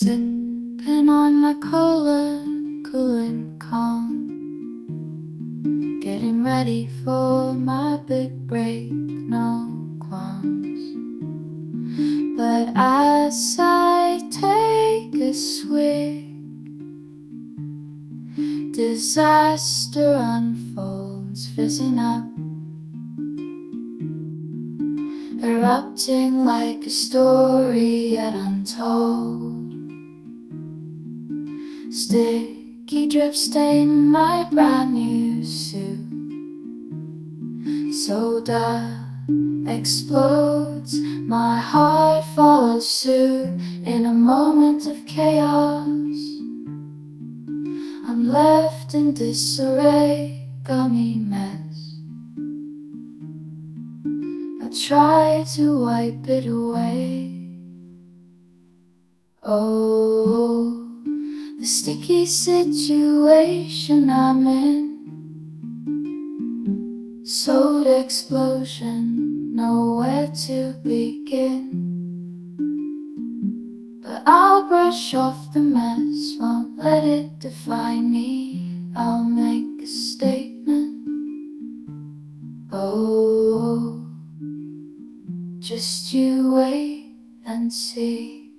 Sipping on my cola, cool and calm, getting ready for my big break, no qualms. But as I take a swig, disaster unfolds, fizzing up, erupting like a story yet untold. Sticky drip stain my brand new suit. Soda explodes, my heart follows suit. In a moment of chaos, I'm left in disarray, gummy mess. I try to wipe it away. Oh, the sticky situation I'm in. Soda explosion, nowhere to begin. But I'll brush off the mess, won't let it define me. I'll make a statement. Oh, just you wait and see.